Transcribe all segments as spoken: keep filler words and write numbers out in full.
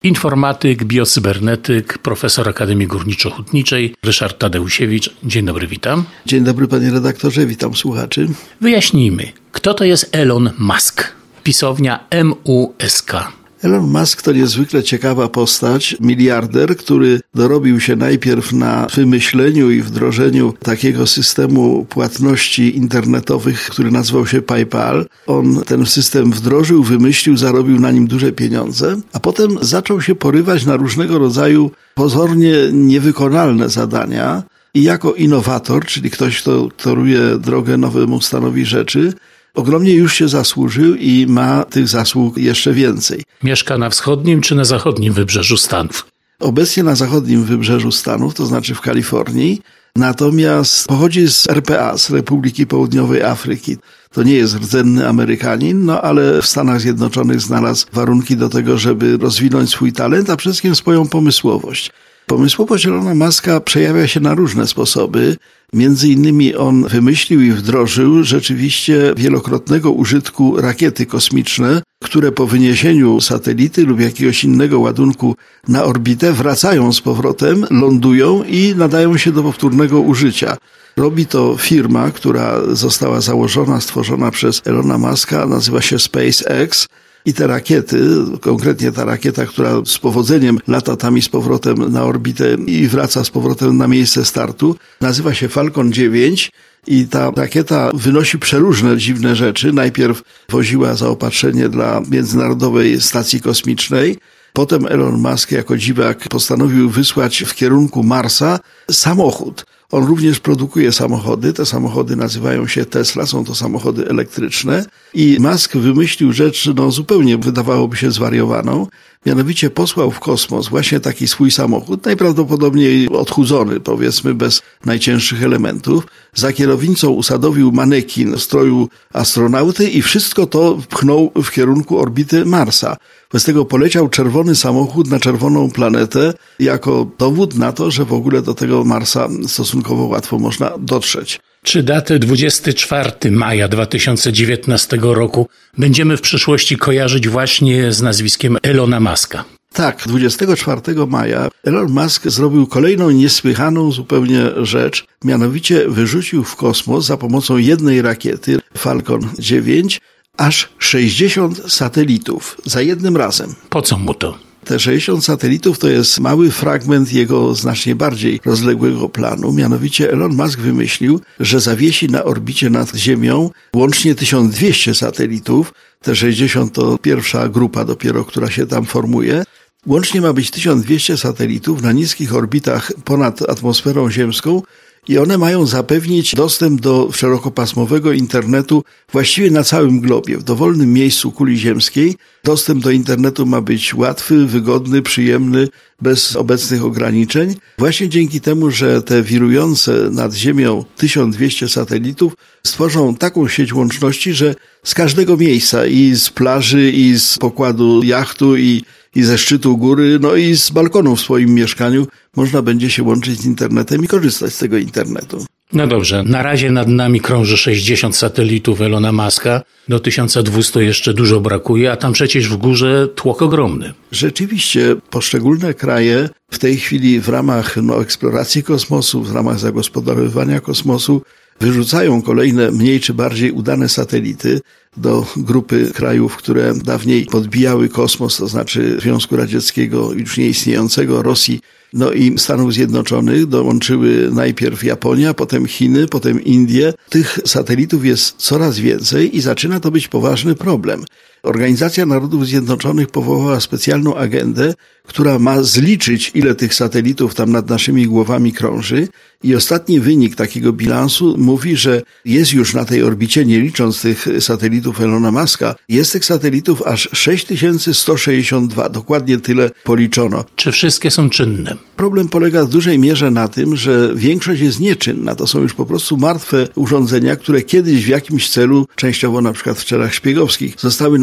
Informatyk, biocybernetyk, profesor Akademii Górniczo-Hutniczej Ryszard Tadeusiewicz. Dzień dobry, witam. Dzień dobry, panie redaktorze, witam słuchaczy. Wyjaśnijmy, kto to jest Elon Musk? Pisownia M U S K. Elon Musk to niezwykle ciekawa postać, miliarder, który dorobił się najpierw na wymyśleniu i wdrożeniu takiego systemu płatności internetowych, który nazywał się PayPal. On ten system wdrożył, wymyślił, zarobił na nim duże pieniądze, a potem zaczął się porywać na różnego rodzaju pozornie niewykonalne zadania i jako innowator, czyli ktoś, kto toruje drogę nowemu stanowi rzeczy, ogromnie już się zasłużył i ma tych zasług jeszcze więcej. Mieszka na wschodnim czy na zachodnim wybrzeżu Stanów? Obecnie na zachodnim wybrzeżu Stanów, to znaczy w Kalifornii, natomiast pochodzi z R P A, z Republiki Południowej Afryki. To nie jest rdzenny Amerykanin, no ale w Stanach Zjednoczonych znalazł warunki do tego, żeby rozwinąć swój talent, a przede wszystkim swoją pomysłowość. Pomysłowość Elona Muska przejawia się na różne sposoby. Między innymi on wymyślił i wdrożył rzeczywiście wielokrotnego użytku rakiety kosmiczne, które po wyniesieniu satelity lub jakiegoś innego ładunku na orbitę wracają z powrotem, lądują i nadają się do powtórnego użycia. Robi to firma, która została założona, stworzona przez Elona Muska, nazywa się SpaceX. I te rakiety, konkretnie ta rakieta, która z powodzeniem lata tam i z powrotem na orbitę i wraca z powrotem na miejsce startu, nazywa się Falcon dziewięć i ta rakieta wynosi przeróżne dziwne rzeczy. Najpierw woziła zaopatrzenie dla Międzynarodowej Stacji Kosmicznej, potem Elon Musk jako dziwak postanowił wysłać w kierunku Marsa samochód. On również produkuje samochody, te samochody nazywają się Tesla, są to samochody elektryczne i Musk wymyślił rzecz, no zupełnie wydawałoby się zwariowaną, mianowicie posłał w kosmos właśnie taki swój samochód, najprawdopodobniej odchudzony, powiedzmy, bez najcięższych elementów. Za kierownicą usadowił manekin w stroju astronauty i wszystko to pchnął w kierunku orbity Marsa. Bez tego poleciał czerwony samochód na czerwoną planetę jako dowód na to, że w ogóle do tego Marsa stosunkowo łatwo można dotrzeć. Czy datę dwudziestego czwartego maja dwa tysiące dziewiętnastego roku będziemy w przyszłości kojarzyć właśnie z nazwiskiem Elona Muska? Tak, dwudziestego czwartego maja Elon Musk zrobił kolejną niesłychaną zupełnie rzecz, mianowicie wyrzucił w kosmos za pomocą jednej rakiety Falcon dziewięć aż sześćdziesiąt satelitów za jednym razem. Po co mu to? Te sześćdziesiąt satelitów to jest mały fragment jego znacznie bardziej rozległego planu. Mianowicie Elon Musk wymyślił, że zawiesi na orbicie nad Ziemią łącznie tysiąc dwieście satelitów. Te sześćdziesiąt to pierwsza grupa dopiero, która się tam formuje. Łącznie ma być tysiąc dwieście satelitów na niskich orbitach ponad atmosferą ziemską i one mają zapewnić dostęp do szerokopasmowego internetu właściwie na całym globie, w dowolnym miejscu kuli ziemskiej. Dostęp do internetu ma być łatwy, wygodny, przyjemny, bez obecnych ograniczeń. Właśnie dzięki temu, że te wirujące nad Ziemią tysiąc dwieście satelitów stworzą taką sieć łączności, że z każdego miejsca i z plaży, i z pokładu jachtu, i i ze szczytu góry, no i z balkonu w swoim mieszkaniu można będzie się łączyć z internetem i korzystać z tego internetu. No dobrze, na razie nad nami krąży sześćdziesiąt satelitów Elona Muska, do tysiąc dwieście jeszcze dużo brakuje, a tam przecież w górze tłok ogromny. Rzeczywiście poszczególne kraje w tej chwili w ramach no, eksploracji kosmosu, w ramach zagospodarowywania kosmosu wyrzucają kolejne mniej czy bardziej udane satelity do grupy krajów, które dawniej podbijały kosmos, to znaczy Związku Radzieckiego, już nieistniejącego, Rosji, no i Stanów Zjednoczonych. Dołączyły najpierw Japonia, potem Chiny, potem Indie. Tych satelitów jest coraz więcej i zaczyna to być poważny problem. Organizacja Narodów Zjednoczonych powołała specjalną agendę, która ma zliczyć, ile tych satelitów tam nad naszymi głowami krąży i ostatni wynik takiego bilansu mówi, że jest już na tej orbicie, nie licząc tych satelitów Elona Muska, jest tych satelitów aż sześć tysięcy sto sześćdziesiąt dwa, dokładnie tyle policzono. Czy wszystkie są czynne? Problem polega w dużej mierze na tym, że większość jest nieczynna. To są już po prostu martwe urządzenia, które kiedyś w jakimś celu, częściowo na przykład w celach szpiegowskich, zostały na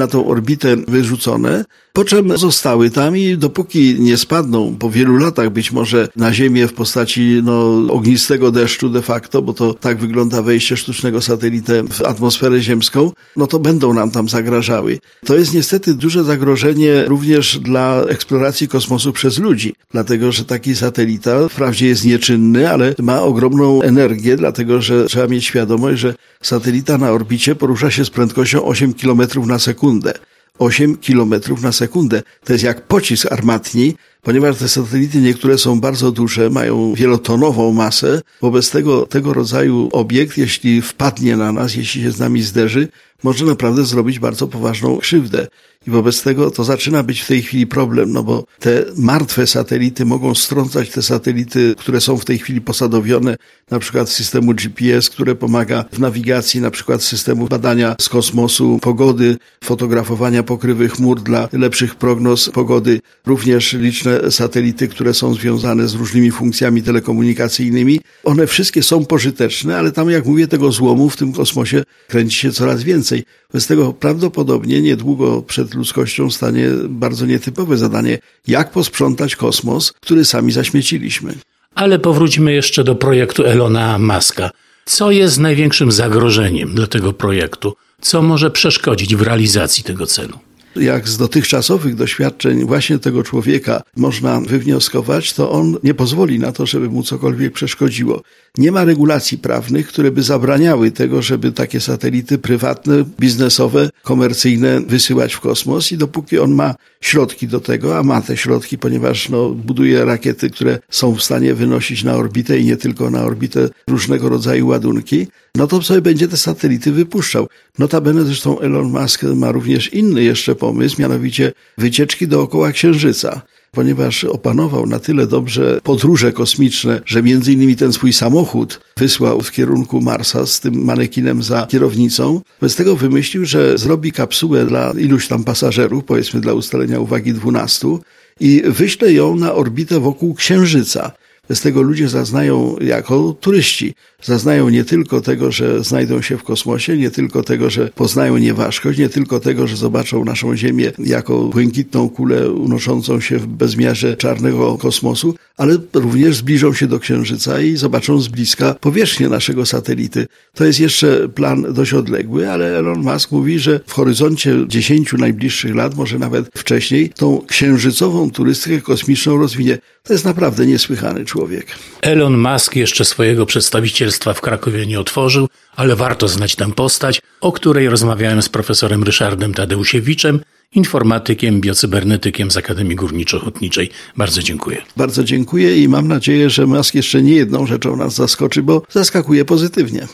na tą orbitę wyrzucone, po czym zostały tam i dopóki nie spadną po wielu latach być może na Ziemię w postaci no, ognistego deszczu de facto, bo to tak wygląda wejście sztucznego satelity w atmosferę ziemską, no to będą nam tam zagrażały. To jest niestety duże zagrożenie również dla eksploracji kosmosu przez ludzi, dlatego że taki satelita wprawdzie jest nieczynny, ale ma ogromną energię, dlatego że trzeba mieć świadomość, że satelita na orbicie porusza się z prędkością osiem kilometrów na sekundę. osiem kilometrów na sekundę. To jest jak pocisk armatni, ponieważ te satelity niektóre są bardzo duże, mają wielotonową masę. Wobec tego, tego rodzaju obiekt, jeśli wpadnie na nas, jeśli się z nami zderzy, może naprawdę zrobić bardzo poważną krzywdę. I wobec tego to zaczyna być w tej chwili problem, no bo te martwe satelity mogą strącać te satelity, które są w tej chwili posadowione, na przykład systemu G P S, które pomaga w nawigacji, na przykład systemu badania z kosmosu pogody, fotografowania pokrywy chmur dla lepszych prognoz pogody, również liczne satelity, które są związane z różnymi funkcjami telekomunikacyjnymi. One wszystkie są pożyteczne, ale tam, jak mówię, tego złomu w tym kosmosie kręci się coraz więcej. Bez tego prawdopodobnie niedługo przed ludzkością stanie bardzo nietypowe zadanie, jak posprzątać kosmos, który sami zaśmieciliśmy. Ale powróćmy jeszcze do projektu Elona Muska. Co jest największym zagrożeniem dla tego projektu? Co może przeszkodzić w realizacji tego celu? Jak z dotychczasowych doświadczeń właśnie tego człowieka można wywnioskować, to on nie pozwoli na to, żeby mu cokolwiek przeszkodziło. Nie ma regulacji prawnych, które by zabraniały tego, żeby takie satelity prywatne, biznesowe, komercyjne wysyłać w kosmos i dopóki on ma środki do tego, a ma te środki, ponieważ no, buduje rakiety, które są w stanie wynosić na orbitę i nie tylko na orbitę różnego rodzaju ładunki, no to sobie będzie te satelity wypuszczał. Notabene zresztą Elon Musk ma również inny jeszcze pomysł, mianowicie wycieczki dookoła Księżyca. Ponieważ opanował na tyle dobrze podróże kosmiczne, że między innymi ten swój samochód wysłał w kierunku Marsa z tym manekinem za kierownicą. Bez tego wymyślił, że zrobi kapsułę dla iluś tam pasażerów, powiedzmy dla ustalenia uwagi dwunastu, i wyśle ją na orbitę wokół Księżyca. Z tego ludzie zaznają jako turyści. Zaznają nie tylko tego, że znajdą się w kosmosie, nie tylko tego, że poznają nieważkość, nie tylko tego, że zobaczą naszą Ziemię jako błękitną kulę unoszącą się w bezmiarze czarnego kosmosu, ale również zbliżą się do Księżyca i zobaczą z bliska powierzchnię naszego satelity. To jest jeszcze plan dość odległy, ale Elon Musk mówi, że w horyzoncie dziesięciu najbliższych lat, może nawet wcześniej, tą księżycową turystykę kosmiczną rozwinie. To jest naprawdę niesłychany człowiek. Elon Musk jeszcze swojego przedstawicielstwa w Krakowie nie otworzył, ale warto znać tę postać, o której rozmawiałem z profesorem Ryszardem Tadeusiewiczem, informatykiem, biocybernetykiem z Akademii Górniczo-Hutniczej. Bardzo dziękuję. Bardzo dziękuję i mam nadzieję, że Musk jeszcze nie jedną rzeczą nas zaskoczy, bo zaskakuje pozytywnie.